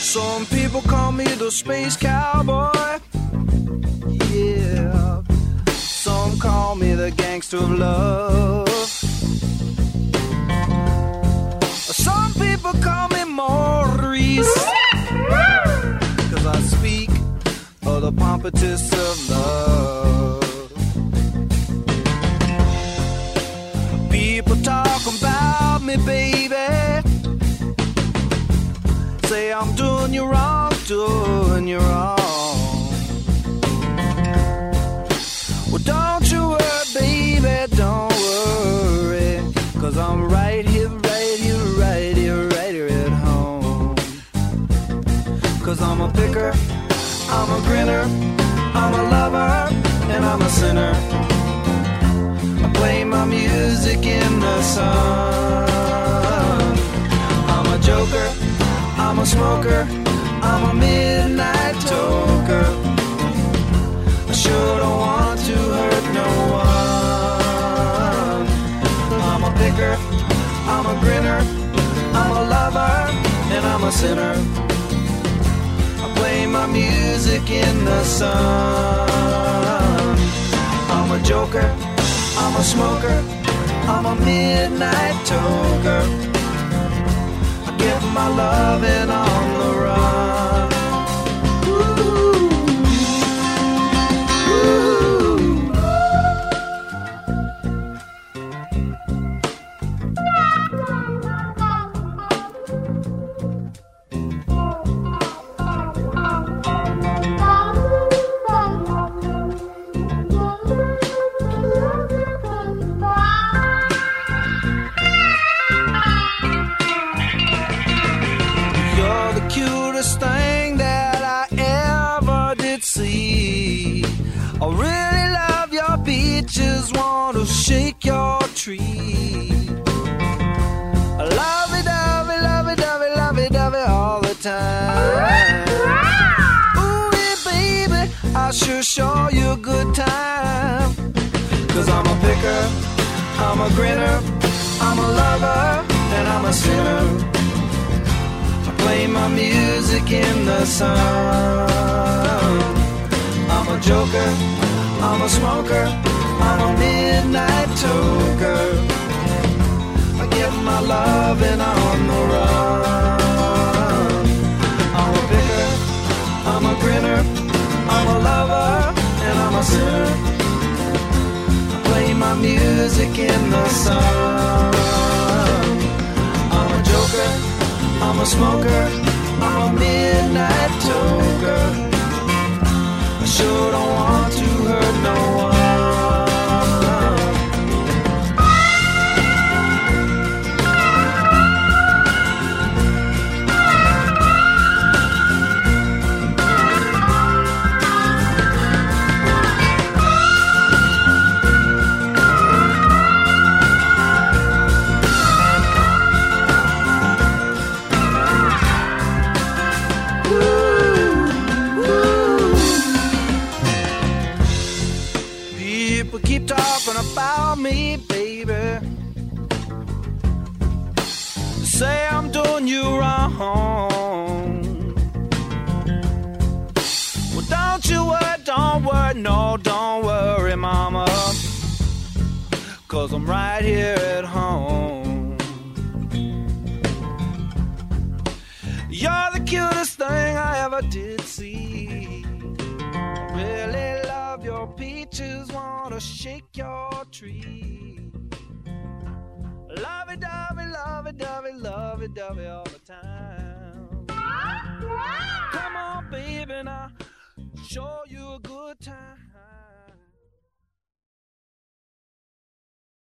Some people call me the space cowboy. Yeah. Some call me the gangster of love. Some people call me Maurice, 'cause I speak of the pompatus of love. People talk about me, baby. Say I'm doing you wrong, doing you wrong. Well, don't you worry, baby, don't worry, 'cause I'm right here, right here, right here, right here at home. 'Cause I'm a picker, I'm a grinner, I'm a lover, and I'm a sinner. I play my music in the sun. I'm a joker, I'm a smoker, I'm a midnight toker. I sure don't want to hurt no one. I'm a picker, I'm a grinner, I'm a lover, and I'm a sinner. I play my music in the sun. I'm a joker, I'm a smoker, I'm a midnight toker. I give my loving on the run. Thing that I ever did see. I really love your beaches, want to shake your tree. I love it, love it, love it, love it, love it, love it all the time. Ooh, yeah, baby, I sure show you a good time. 'Cause I'm a picker, I'm a grinner, I'm a lover, and I'm a sinner. Play my music in the sun. I'm a joker, I'm a smoker, I'm a midnight toker. I get my loving on the run. I'm a picker, I'm a grinner, I'm a lover, and I'm a sinner. I play my music in the sun. I'm a joker, I'm a smoker, I'm a midnight toker. I sure don't want to hurt no one. Talking about me, baby. Say I'm doing you wrong. Well, don't you worry, no, don't worry, mama. 'Cause I'm right here at home. You're the cutest thing I ever did see. Really love your peaches, wanna shake your tree. Lovey-dovey, lovey-dovey, lovey-dovey all the time. Come on, baby, now show you a good time.